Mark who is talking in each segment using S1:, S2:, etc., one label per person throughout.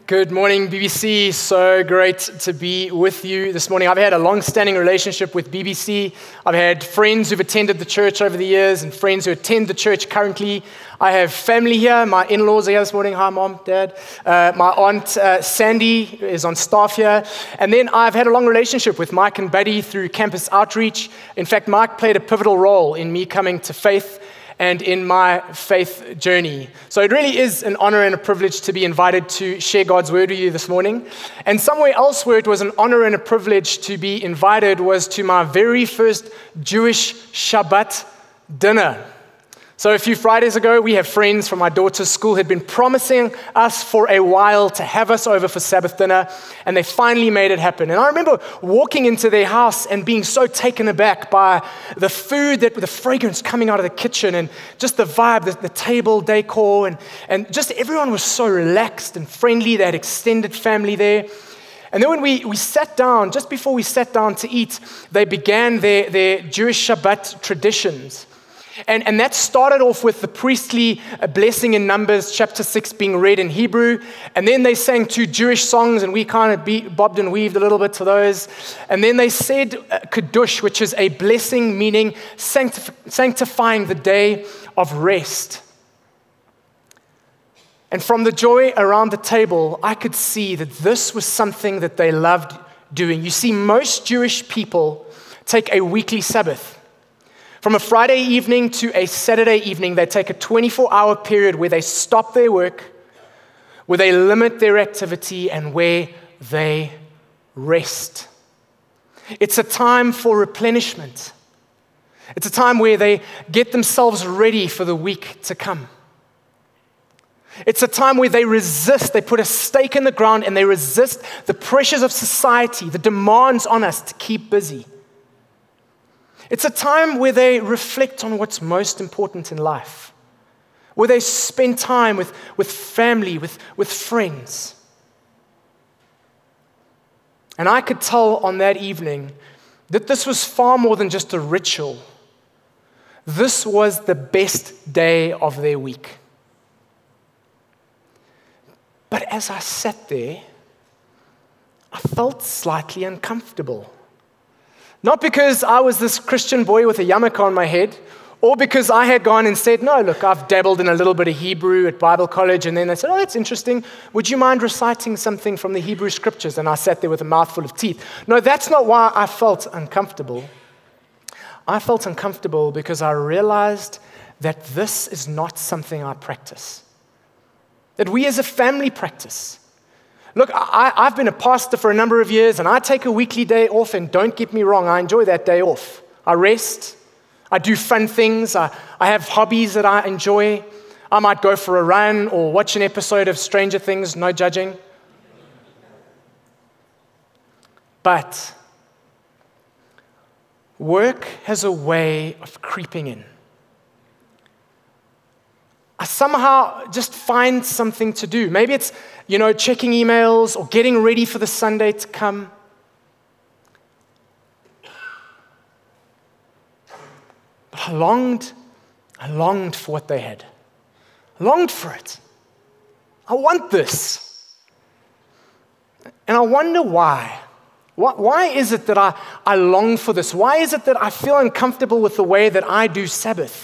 S1: Good morning, BBC. So great to be with you this morning. I've had a long-standing relationship with BBC. I've had friends who've attended the church over the years and friends who attend the church currently. I have family here. My in-laws are here this morning. Hi, Mom, Dad. My aunt, Sandy, is on staff here. And then I've had a long relationship with Mike and Buddy through campus outreach. In fact, Mike played a pivotal role in me coming to faith and in my faith journey. So it really is an honor and a privilege to be invited to share God's word with you this morning. And somewhere else where it was an honor and a privilege to be invited was to my very first Jewish Shabbat dinner. So a few Fridays ago, we have friends from my daughter's school had been promising us for a while to have us over for Sabbath dinner, and they finally made it happen. And I remember walking into their house and being so taken aback by the food, the fragrance coming out of the kitchen, and just the vibe, the table decor, and just everyone was so relaxed and friendly. They had extended family there. And then when we sat down, just before we sat down to eat, they began their Jewish Shabbat traditions. And that started off with the priestly blessing in Numbers chapter 6 being read in Hebrew. And then they sang two Jewish songs, and we kind of bobbed and weaved a little bit to those. And then they said Kiddush, which is a blessing meaning sanctifying the day of rest. And from the joy around the table, I could see that this was something that they loved doing. You see, most Jewish people take a weekly Sabbath. From a Friday evening to a Saturday evening, they take a 24-hour period where they stop their work, where they limit their activity, and where they rest. It's a time for replenishment. It's a time where they get themselves ready for the week to come. It's a time where they resist, they put a stake in the ground, and they resist the pressures of society, the demands on us to keep busy. It's a time where they reflect on what's most important in life, where they spend time with family, with friends. And I could tell on that evening that this was far more than just a ritual. This was the best day of their week. But as I sat there, I felt slightly uncomfortable. Not because I was this Christian boy with a yarmulke on my head, or because I had gone and said, no, look, I've dabbled in a little bit of Hebrew at Bible college, and then they said, oh, that's interesting. Would you mind reciting something from the Hebrew scriptures? And I sat there with a mouthful of teeth. No, that's not why I felt uncomfortable. I felt uncomfortable because I realized that this is not something I practice, that we as a family practice. Look, I've been a pastor for a number of years, and I take a weekly day off, and don't get me wrong, I enjoy that day off. I rest. I do fun things. I have hobbies that I enjoy. I might go for a run or watch an episode of Stranger Things, no judging. But work has a way of creeping in. I somehow just find something to do. Maybe it's, checking emails or getting ready for the Sunday to come. But I longed for what they had. I longed for it. I want this. And I wonder why. Why is it that I long for this? Why is it that I feel uncomfortable with the way that I do Sabbath?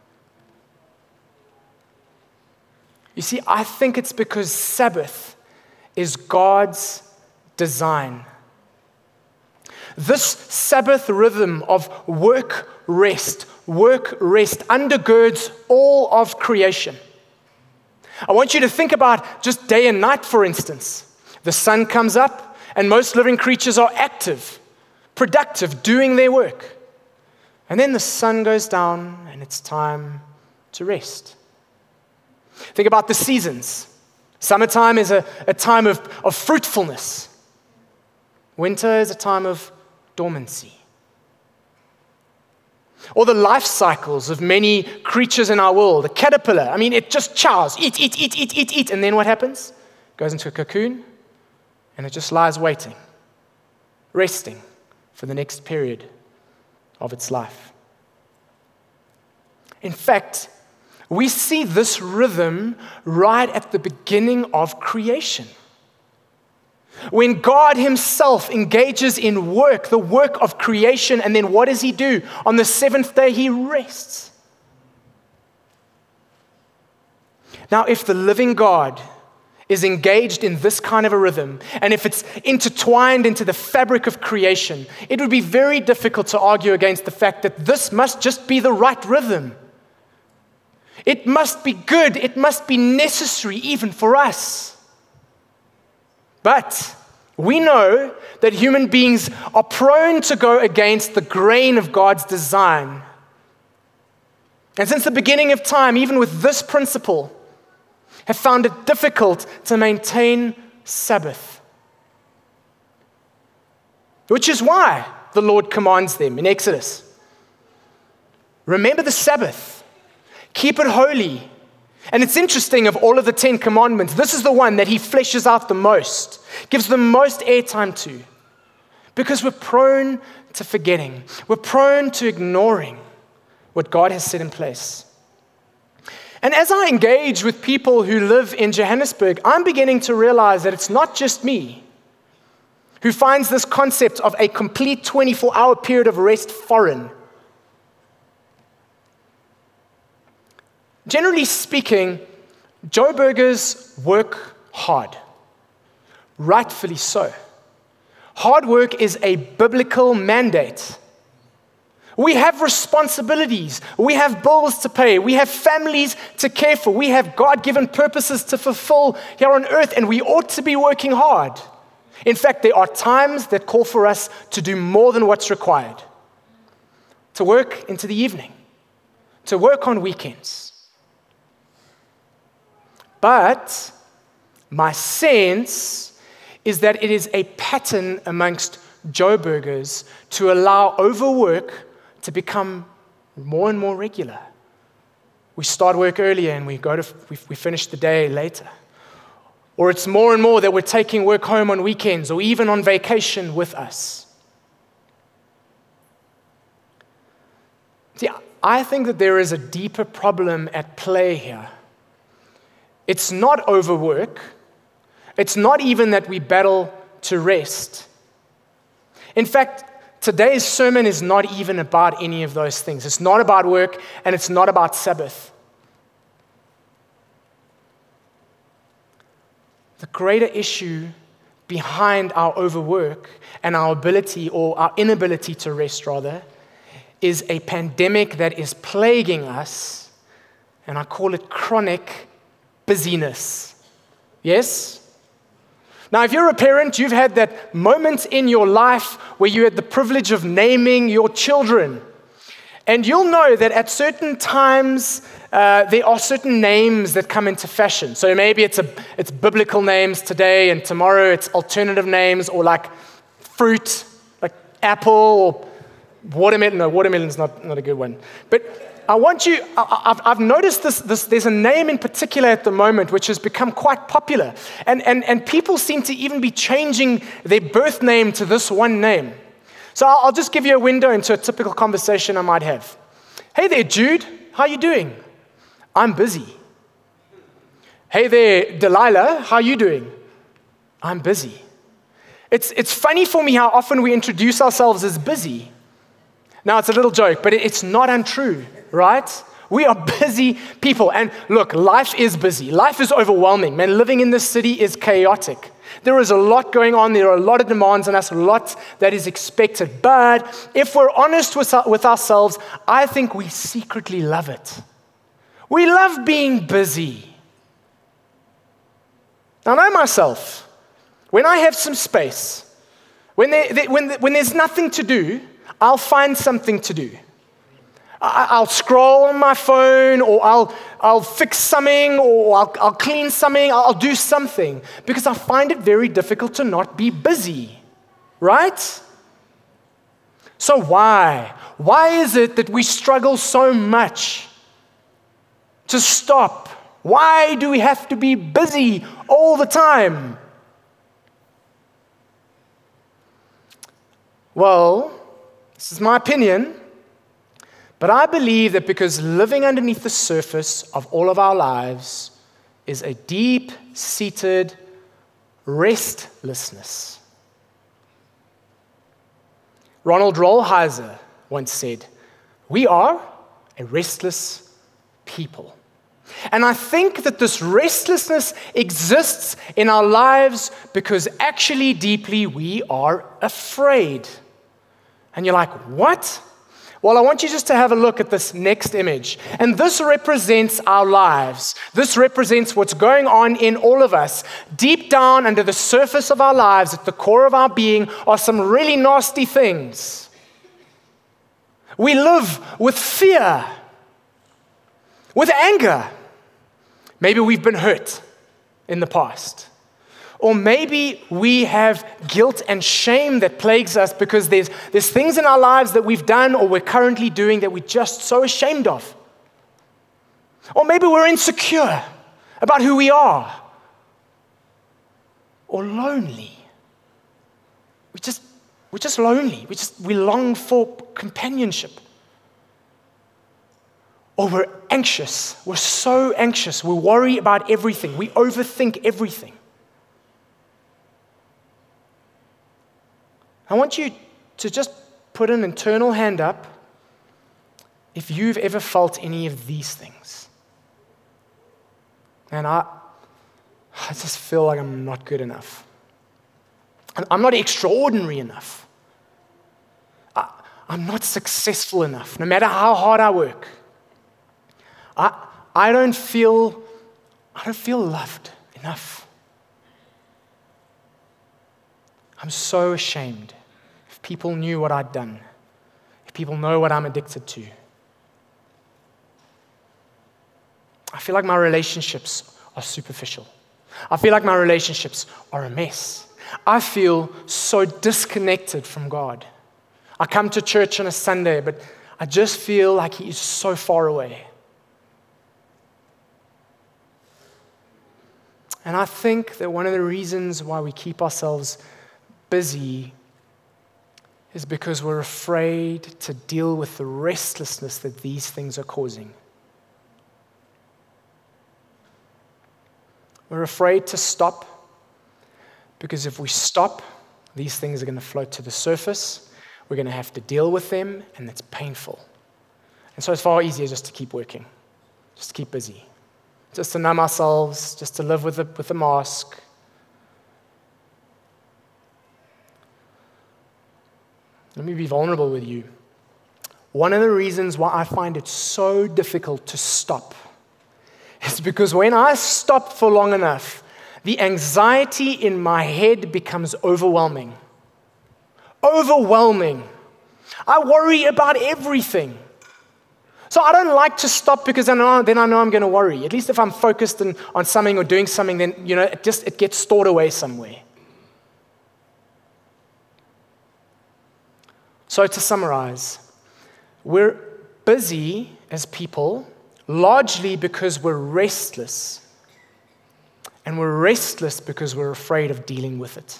S1: You see, I think it's because Sabbath is God's design. This Sabbath rhythm of work, rest, undergirds all of creation. I want you to think about just day and night, for instance. The sun comes up, and most living creatures are active, productive, doing their work. And then the sun goes down, and it's time to rest. Think about the seasons. Summertime is a time of fruitfulness. Winter is a time of dormancy. Or the life cycles of many creatures in our world. A caterpillar, it just chows, eat, and then what happens? It goes into a cocoon, and it just lies waiting, resting for the next period of its life. In fact, we see this rhythm right at the beginning of creation. When God himself engages in work, the work of creation, and then what does he do? On the seventh day, he rests. Now, if the living God is engaged in this kind of a rhythm, and if it's intertwined into the fabric of creation, it would be very difficult to argue against the fact that this must just be the right rhythm. It must be good. It must be necessary even for us. But we know that human beings are prone to go against the grain of God's design. And since the beginning of time, even with this principle, have found it difficult to maintain Sabbath. Which is why the Lord commands them in Exodus. Remember the Sabbath. Keep it holy. And it's interesting, of all of the 10 commandments, this is the one that he fleshes out the most, gives the most airtime to. Because we're prone to forgetting. We're prone to ignoring what God has set in place. And as I engage with people who live in Johannesburg, I'm beginning to realize that it's not just me who finds this concept of a complete 24-hour period of rest foreign. Generally speaking, Joburgers work hard, rightfully so. Hard work is a biblical mandate. We have responsibilities. We have bills to pay. We have families to care for. We have God-given purposes to fulfill here on earth, and we ought to be working hard. In fact, there are times that call for us to do more than what's required. To work into the evening. To work on weekends. But my sense is that it is a pattern amongst Joburgers to allow overwork to become more and more regular. We start work earlier and we finish the day later. Or it's more and more that we're taking work home on weekends or even on vacation with us. See, I think that there is a deeper problem at play here. It's not overwork. It's not even that we battle to rest. In fact, today's sermon is not even about any of those things. It's not about work, and it's not about Sabbath. The greater issue behind our overwork and our ability, or our inability to rest rather, is a pandemic that is plaguing us, and I call it chronic busyness. Yes? Now, if you're a parent, you've had that moment in your life where you had the privilege of naming your children. And you'll know that at certain times, there are certain names that come into fashion. So maybe it's biblical names today, and tomorrow it's alternative names, or like fruit, like apple, or watermelon. No, watermelon's not a good one. But I want you, I've noticed this, there's a name in particular at the moment which has become quite popular. And people seem to even be changing their birth name to this one name. So I'll just give you a window into a typical conversation I might have. Hey there, Jude. How you doing? I'm busy. Hey there, Delilah. How you doing? I'm busy. It's funny for me how often we introduce ourselves as busy. Now, it's a little joke, but it's not untrue, right? We are busy people. And look, life is busy. Life is overwhelming. Man, living in this city is chaotic. There is a lot going on. There are a lot of demands on us, a lot that is expected. But if we're honest with ourselves, I think we secretly love it. We love being busy. I know myself. When I have some space, when there's nothing to do, I'll find something to do. I'll scroll on my phone, or I'll fix something, or I'll clean something, I'll do something, because I find it very difficult to not be busy, right? So why? Why is it that we struggle so much to stop? Why do we have to be busy all the time? Well, this is my opinion, but I believe that because living underneath the surface of all of our lives is a deep-seated restlessness. Ronald Rolheiser once said, "We are a restless people." And I think that this restlessness exists in our lives because actually deeply we are afraid. And you're like, what? Well, I want you just to have a look at this next image. And this represents our lives. This represents what's going on in all of us. Deep down under the surface of our lives, at the core of our being, are some really nasty things. We live with fear, with anger. Maybe we've been hurt in the past. Or maybe we have guilt and shame that plagues us because there's things in our lives that we've done or we're currently doing that we're just so ashamed of. Or maybe we're insecure about who we are. Or lonely. We're just lonely. We long for companionship. Or we're anxious. We're so anxious. We worry about everything. We overthink everything. I want you to just put an internal hand up if you've ever felt any of these things. And I just feel like I'm not good enough. I'm not extraordinary enough. I'm not successful enough, no matter how hard I work. I don't feel loved enough. I'm so ashamed. If people knew what I'd done, if people know what I'm addicted to. I feel like my relationships are superficial. I feel like my relationships are a mess. I feel so disconnected from God. I come to church on a Sunday, but I just feel like He is so far away. And I think that one of the reasons why we keep ourselves busy is because we're afraid to deal with the restlessness that these things are causing. We're afraid to stop because if we stop, these things are going to float to the surface. We're going to have to deal with them, and it's painful. And so it's far easier just to keep working, just to keep busy, just to numb ourselves, just to live with a mask. Let me be vulnerable with you. One of the reasons why I find it so difficult to stop is because when I stop for long enough, the anxiety in my head becomes overwhelming. Overwhelming. I worry about everything. So I don't like to stop because then I know I'm going to worry. At least if I'm focused on something or doing something, then it gets stored away somewhere. So to summarize, we're busy as people largely because we're restless. And we're restless because we're afraid of dealing with it.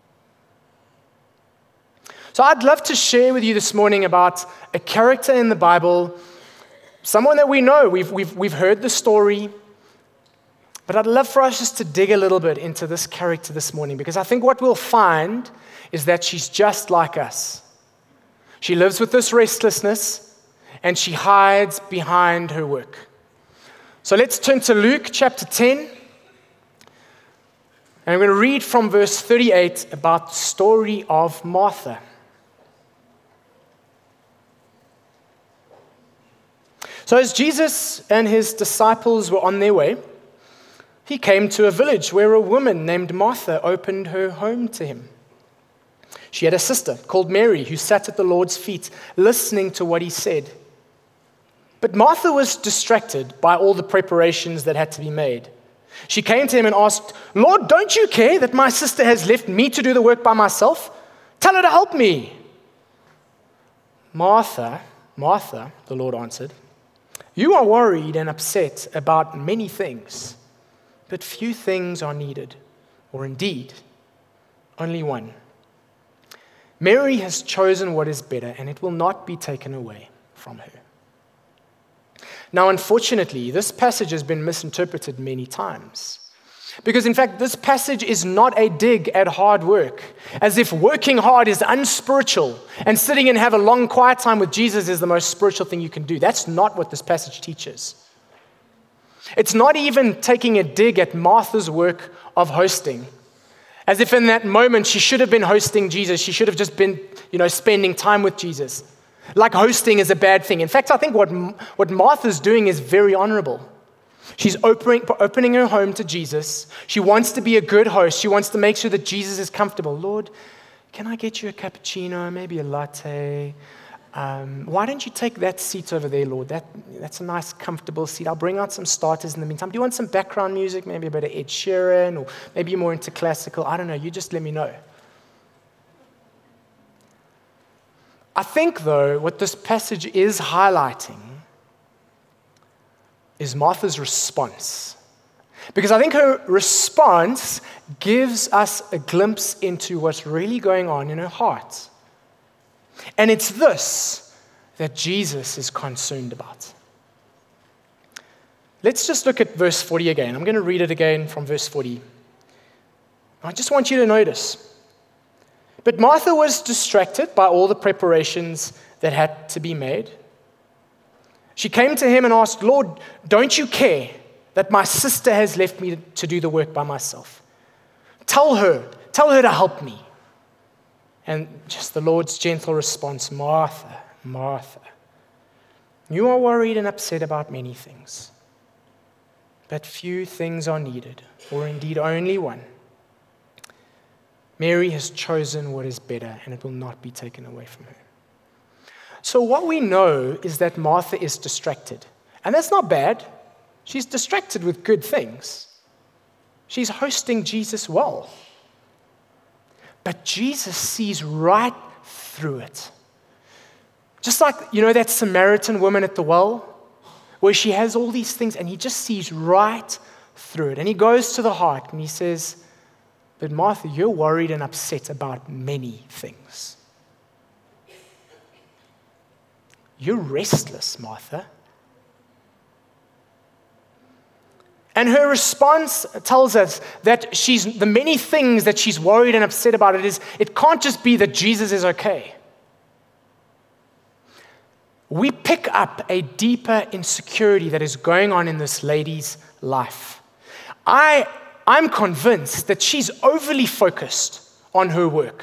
S1: So I'd love to share with you this morning about a character in the Bible, someone that we know. We've heard the story. But I'd love for us just to dig a little bit into this character this morning, because I think what we'll find is that she's just like us. She lives with this restlessness, and she hides behind her work. So let's turn to Luke chapter 10, and I'm going to read from verse 38 about the story of Martha. So as Jesus and his disciples were on their way, he came to a village where a woman named Martha opened her home to him. She had a sister called Mary who sat at the Lord's feet, listening to what he said. But Martha was distracted by all the preparations that had to be made. She came to him and asked, "Lord, don't you care that my sister has left me to do the work by myself? Tell her to help me." "Martha, Martha," the Lord answered, "you are worried and upset about many things, but few things are needed, or indeed, only one. Mary has chosen what is better, and it will not be taken away from her." Now, unfortunately, this passage has been misinterpreted many times. Because in fact, this passage is not a dig at hard work, as if working hard is unspiritual and sitting and have a long quiet time with Jesus is the most spiritual thing you can do. That's not what this passage teaches. It's not even taking a dig at Martha's work of hosting, as if in that moment she should have been hosting Jesus. She should have just been, spending time with Jesus. Like hosting is a bad thing. In fact, I think what Martha's doing is very honorable. She's opening her home to Jesus. She wants to be a good host. She wants to make sure that Jesus is comfortable. Lord, can I get you a cappuccino, maybe a latte? Why don't you take that seat over there, Lord? That's a nice, comfortable seat. I'll bring out some starters in the meantime. Do you want some background music? Maybe a bit of Ed Sheeran, or maybe you're more into classical. I don't know. You just let me know. I think, though, what this passage is highlighting is Martha's response. Because I think her response gives us a glimpse into what's really going on in her heart. And it's this that Jesus is concerned about. Let's just look at verse 40 again. I'm going to read it again from verse 40. I just want you to notice. But Martha was distracted by all the preparations that had to be made. She came to him and asked, Lord, don't you care that my sister has left me to do the work by myself? Tell her to help me. And just the Lord's gentle response, Martha, Martha, you are worried and upset about many things, but few things are needed, or indeed only one. Mary has chosen what is better, and it will not be taken away from her. So what we know is that Martha is distracted. And that's not bad. She's distracted with good things. She's hosting Jesus well. But Jesus sees right through it. Just like, that Samaritan woman at the well, where she has all these things, and he just sees right through it. And he goes to the heart, and he says, but Martha, you're worried and upset about many things. You're restless, Martha. And her response tells us that the many things that she's worried and upset about it can't just be that Jesus is okay. We pick up a deeper insecurity that is going on in this lady's life. I'm convinced that she's overly focused on her work.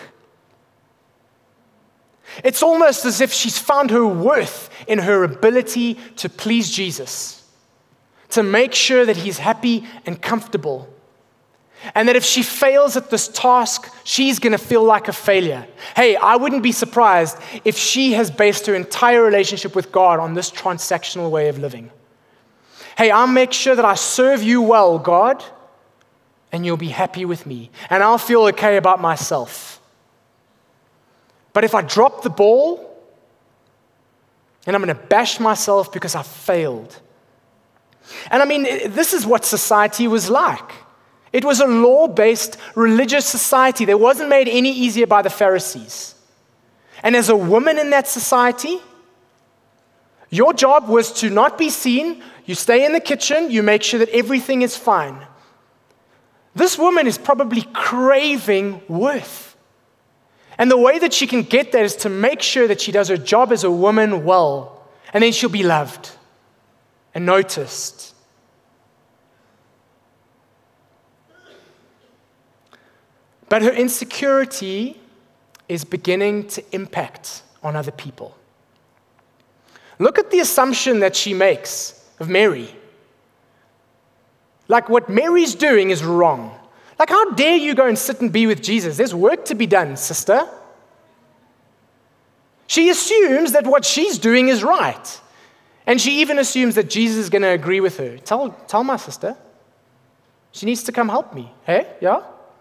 S1: It's almost as if she's found her worth in her ability to please Jesus, to make sure that he's happy and comfortable, and that if she fails at this task, she's going to feel like a failure. Hey, I wouldn't be surprised if she has based her entire relationship with God on this transactional way of living. Hey, I'll make sure that I serve you well, God, and you'll be happy with me, and I'll feel okay about myself. But if I drop the ball, and I'm going to bash myself because I failed. And this is what society was like. It was a law-based religious society that wasn't made any easier by the Pharisees. And as a woman in that society, your job was to not be seen. You stay in the kitchen, you make sure that everything is fine. This woman is probably craving worth. And the way that she can get that is to make sure that she does her job as a woman well, and then she'll be loved and noticed. But her insecurity is beginning to impact on other people. Look at the assumption that she makes of Mary. Like what Mary's doing is wrong. Like, how dare you go and sit and be with Jesus? There's work to be done, sister. She assumes that what she's doing is right. And she even assumes that Jesus is going to agree with her. Tell my sister. She needs to come help me. Hey? Yeah?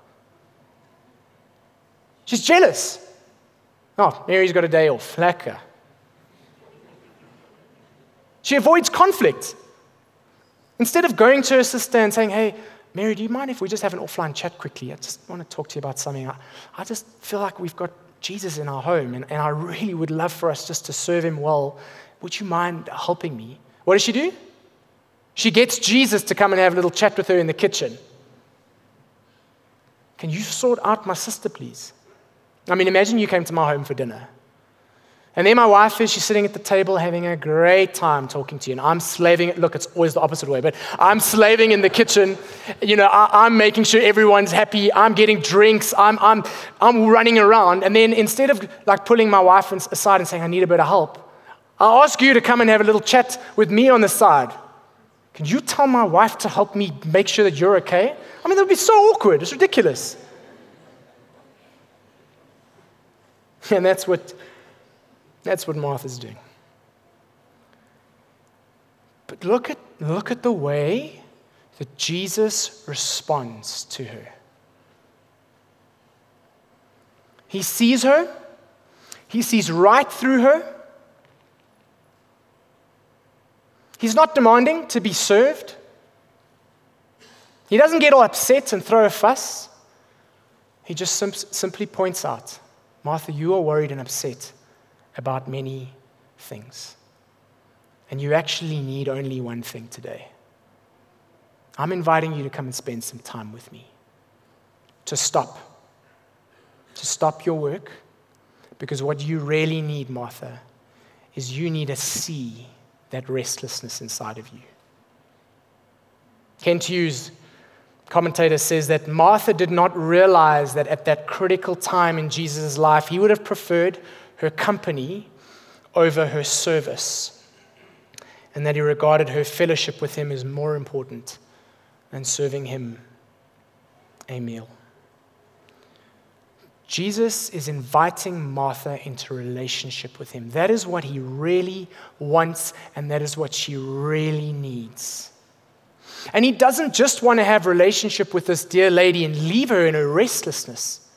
S1: She's jealous. Oh, Mary's got a day off. Lekker. She avoids conflict. Instead of going to her sister and saying, hey, Mary, do you mind if we just have an offline chat quickly? I just want to talk to you about something. I just feel like we've got Jesus in our home, and I really would love for us just to serve him well. Would you mind helping me? What does she do? She gets Jesus to come and have a little chat with her in the kitchen. Can you sort out my sister, please? I mean, imagine you came to my home for dinner. And there my wife is, she's sitting at the table having a great time talking to you. And I'm slaving, look, it's always the opposite way, but I'm slaving in the kitchen. I'm making sure everyone's happy. I'm getting drinks. I'm running around. And then instead of pulling my wife aside and saying, I need a bit of help, I ask you to come and have a little chat with me on the side. Can you tell my wife to help me make sure that you're okay? I mean, that would be so awkward. It's ridiculous. And that's what Martha's doing. But look at the way that Jesus responds to her. He sees her. He sees right through her. He's not demanding to be served. He doesn't get all upset and throw a fuss. He just simply points out, Martha, you are worried and upset about many things. And you actually need only one thing today. I'm inviting you to come and spend some time with me. To stop your work. Because what you really need, Martha, is you need to see that restlessness inside of you. Kent Hughes, commentator, says that Martha did not realize that at that critical time in Jesus' life, he would have preferred her company over her service, and that he regarded her fellowship with him as more important than serving him a meal. Jesus is inviting Martha into relationship with him. That is what he really wants, and that is what she really needs. And he doesn't just want to have relationship with this dear lady and leave her in her restlessness.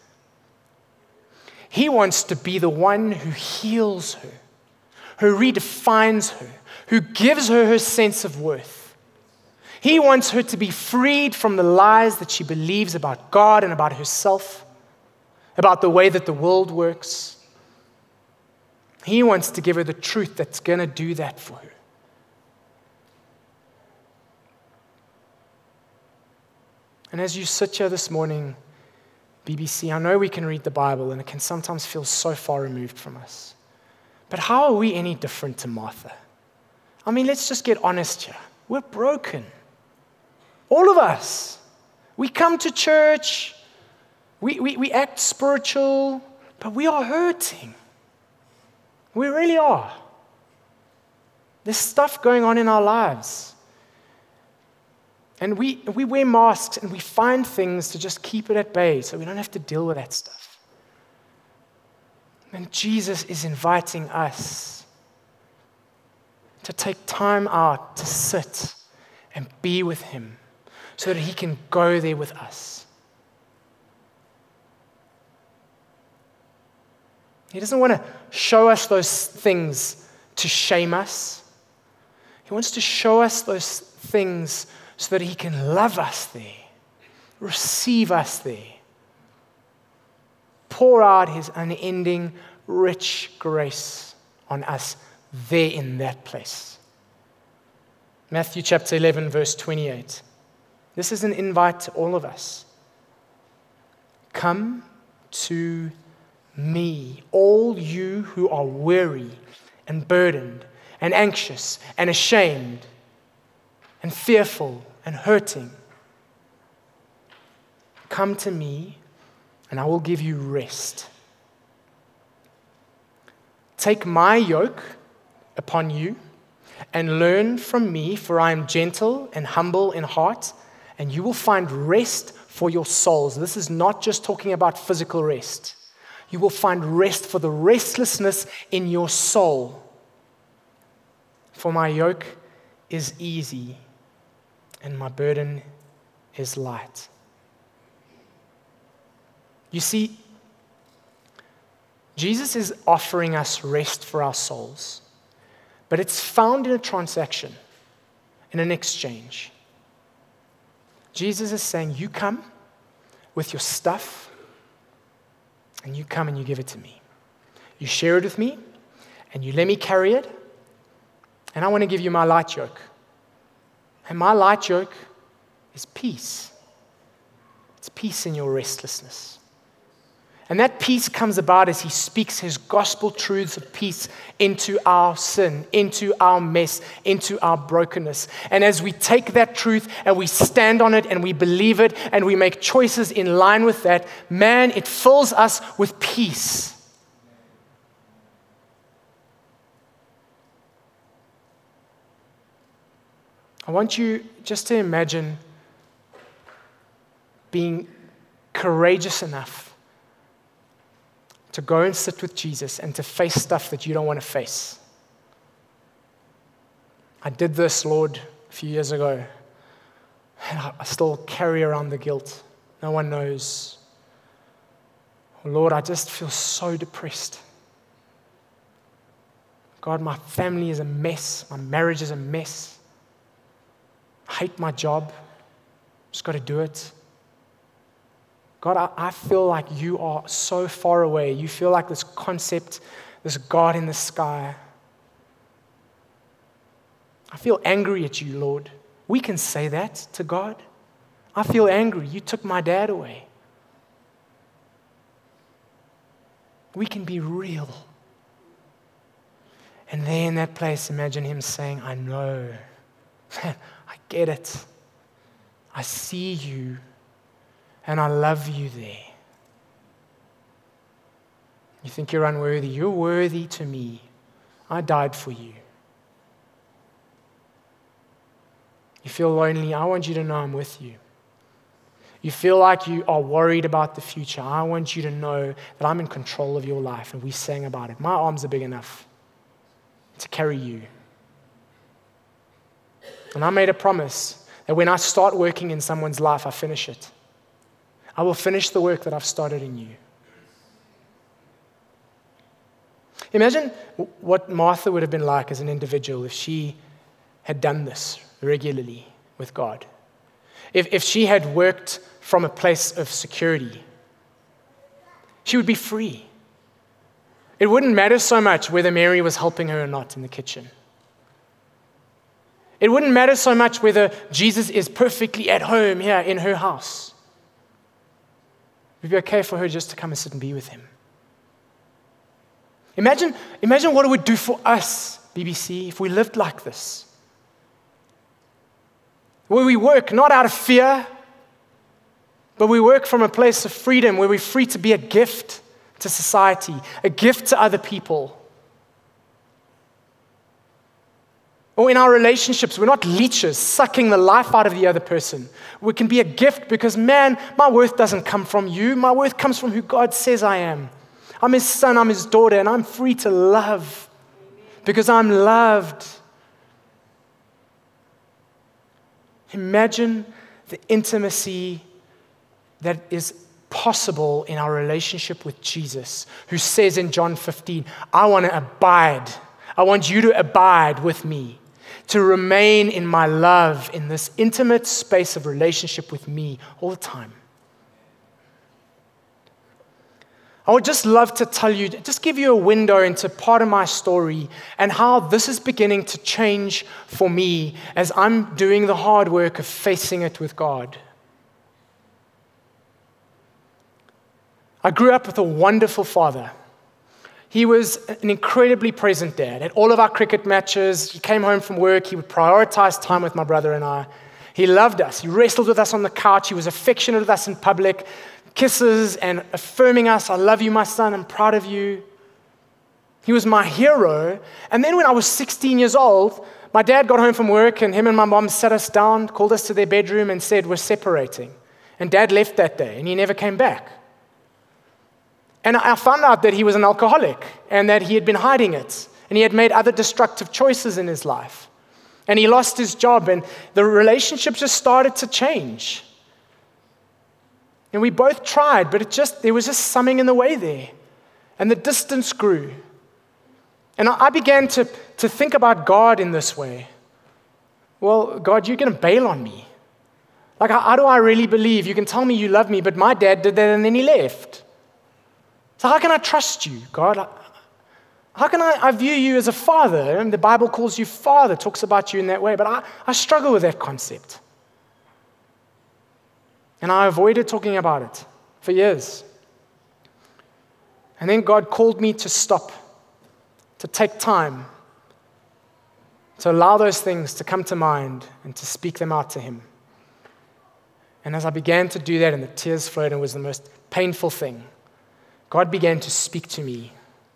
S1: He wants to be the one who heals her, who redefines her, who gives her her sense of worth. He wants her to be freed from the lies that she believes about God and about herself, about the way that the world works. He wants to give her the truth that's going to do that for her. And as you sit here this morning, BBC, I know we can read the Bible and it can sometimes feel so far removed from us. But how are we any different to Martha? I mean, let's just get honest here. We're broken. All of us. We come to church. We act spiritual, but we are hurting. We really are. There's stuff going on in our lives. And we wear masks and we find things to just keep it at bay so we don't have to deal with that stuff. And Jesus is inviting us to take time out to sit and be with him so that he can go there with us. He doesn't want to show us those things to shame us. He wants to show us those things so that he can love us there, receive us there, pour out his unending, rich grace on us there in that place. Matthew chapter 11, verse 28. This is an invite to all of us. Come to me, all you who are weary and burdened and anxious and ashamed and fearful and hurting. Come to me and I will give you rest. Take my yoke upon you and learn from me, for I am gentle and humble in heart, and you will find rest for your souls. This is not just talking about physical rest. You will find rest for the restlessness in your soul. For my yoke is easy and my burden is light. You see, Jesus is offering us rest for our souls, but it's found in a transaction, in an exchange. Jesus is saying, you come with your stuff, and you come and you give it to me. You share it with me, and you let me carry it, and I want to give you my light yoke. And my light yoke is peace. It's peace in your restlessness. And that peace comes about as he speaks his gospel truths of peace into our sin, into our mess, into our brokenness. And as we take that truth and we stand on it and we believe it and we make choices in line with that, man, it fills us with peace. I want you just to imagine being courageous enough to go and sit with Jesus and to face stuff that you don't want to face. I did this, Lord, a few years ago, and I still carry around the guilt. No one knows. Oh, Lord, I just feel so depressed. God, my family is a mess. My marriage is a mess. I hate my job. Just got to do it. God, I feel like you are so far away. You feel like this concept, this God in the sky. I feel angry at you, Lord. We can say that to God. I feel angry. You took my dad away. We can be real. And there in that place, imagine him saying, I know. I get it. I see you. And I love you there. You think you're unworthy. You're worthy to me. I died for you. You feel lonely. I want you to know I'm with you. You feel like you are worried about the future. I want you to know that I'm in control of your life. And we sang about it. My arms are big enough to carry you. And I made a promise that when I start working in someone's life, I finish it. I will finish the work that I've started in you. Imagine what Martha would have been like as an individual if she had done this regularly with God. If she had worked from a place of security, she would be free. It wouldn't matter so much whether Mary was helping her or not in the kitchen. It wouldn't matter so much whether Jesus is perfectly at home here in her house. It would be okay for her just to come and sit and be with him. Imagine what it would do for us, BBC, if we lived like this. Where we work not out of fear, but we work from a place of freedom, where we're free to be a gift to society, a gift to other people. Or in our relationships, we're not leeches sucking the life out of the other person. We can be a gift because, man, my worth doesn't come from you. My worth comes from who God says I am. I'm his son, I'm his daughter, and I'm free to love because I'm loved. Imagine the intimacy that is possible in our relationship with Jesus, who says in John 15, I want to abide. I want you to abide with me, to remain in my love, in this intimate space of relationship with me all the time. I would just love to tell you, just give you a window into part of my story and how this is beginning to change for me as I'm doing the hard work of facing it with God. I grew up with a wonderful father. He was an incredibly present dad. At all of our cricket matches, he came home from work, he would prioritize time with my brother and I. He loved us. He wrestled with us on the couch. He was affectionate with us in public. Kisses and affirming us, I love you, my son, I'm proud of you. He was my hero. And then when I was 16 years old, my dad got home from work and him and my mom sat us down, called us to their bedroom and said, we're separating. And dad left that day and he never came back. And I found out that he was an alcoholic and that he had been hiding it. And he had made other destructive choices in his life. And he lost his job and the relationship just started to change. And we both tried, but there was just something in the way there. And the distance grew. And I began to think about God in this way. Well, God, you're going to bail on me. Like, how do I really believe? You can tell me you love me, but my dad did that and then he left. So how can I trust you, God? How can I view you as a father? And the Bible calls you father, talks about you in that way, but I struggle with that concept. And I avoided talking about it for years. And then God called me to stop, to take time, to allow those things to come to mind and to speak them out to Him. And as I began to do that and the tears flowed, and it was the most painful thing, God began to speak to me.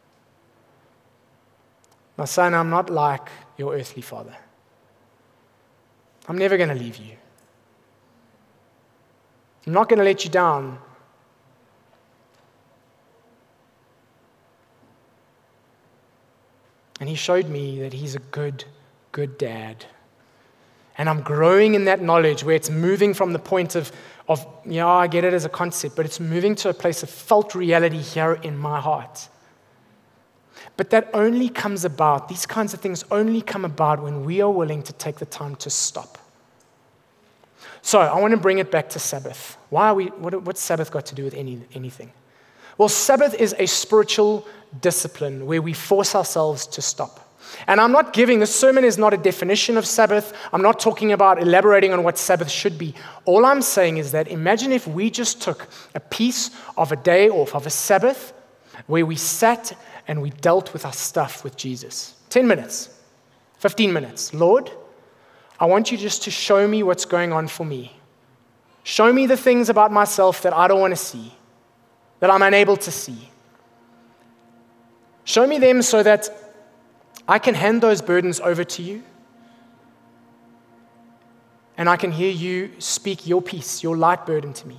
S1: My son, I'm not like your earthly father. I'm never going to leave you. I'm not going to let you down. And He showed me that He's a good dad. And I'm growing in that knowledge where it's moving from the point of I get it as a concept, but it's moving to a place of felt reality here in my heart. But that only comes about, these kinds of things only come about when we are willing to take the time to stop. So I want to bring it back to Sabbath. What's Sabbath got to do with anything? Well, Sabbath is a spiritual discipline where we force ourselves to stop. And this sermon is not a definition of Sabbath. I'm not talking about elaborating on what Sabbath should be. All I'm saying is that imagine if we just took a piece of a day off, of a Sabbath, where we sat and we dealt with our stuff with Jesus. 10 minutes, 15 minutes. Lord, I want you just to show me what's going on for me. Show me the things about myself that I don't want to see, that I'm unable to see. Show me them so that I can hand those burdens over to you, and I can hear you speak your peace, your light burden to me.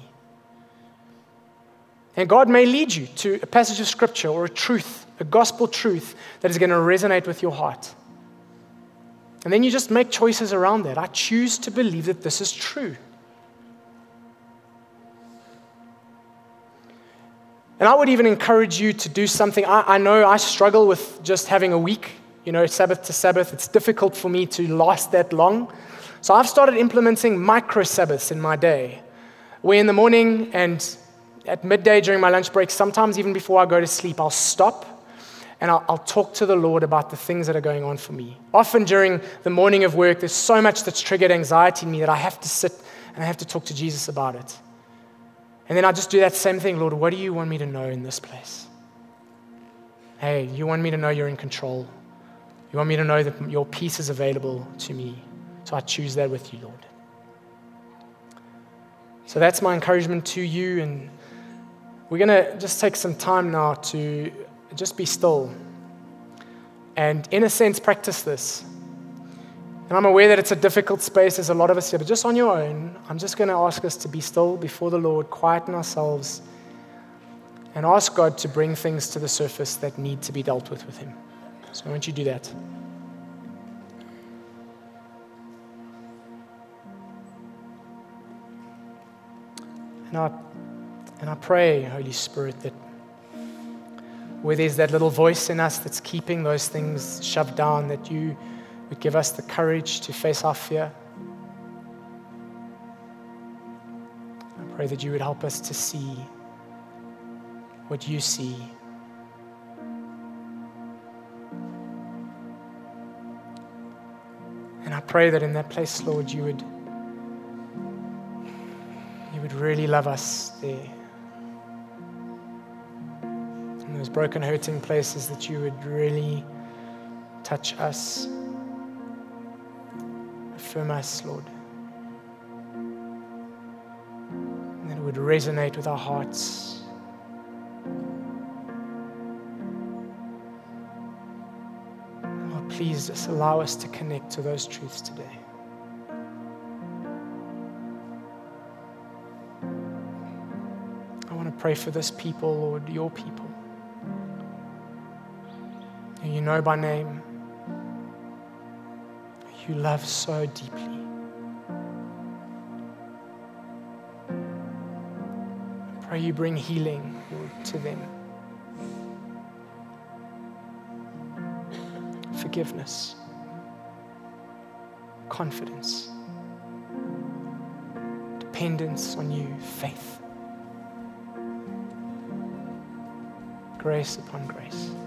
S1: And God may lead you to a passage of scripture or a truth, a gospel truth that is going to resonate with your heart. And then you just make choices around that. I choose to believe that this is true. And I would even encourage you to do something. I know I struggle with just having a week, Sabbath to Sabbath. It's difficult for me to last that long. So I've started implementing micro Sabbaths in my day, where in the morning and at midday during my lunch break, sometimes even before I go to sleep, I'll stop and I'll talk to the Lord about the things that are going on for me. Often during the morning of work, there's so much that's triggered anxiety in me that I have to sit and I have to talk to Jesus about it. And then I just do that same thing. Lord, what do you want me to know in this place? Hey, you want me to know you're in control. You want me to know that your peace is available to me. So I choose that with you, Lord. So that's my encouragement to you. And we're going to just take some time now to just be still. And in a sense, practice this. And I'm aware that it's a difficult space. There's a lot of us here. But just on your own, I'm just going to ask us to be still before the Lord, quieten ourselves, and ask God to bring things to the surface that need to be dealt with Him. So I want you to do that. And I pray, Holy Spirit, that where there's that little voice in us that's keeping those things shoved down, that you would give us the courage to face our fear. I pray that you would help us to see what you see. And I pray that in that place, Lord, you would really love us there. In those broken, hurting places, that you would really touch us, affirm us, Lord. And that it would resonate with our hearts. Lord, please just allow us to connect to those truths today. Pray for this people, Lord, your people, who you know by name, who you love so deeply. I pray you bring healing, Lord, to them. Forgiveness, confidence, dependence on you, faith. Grace upon grace.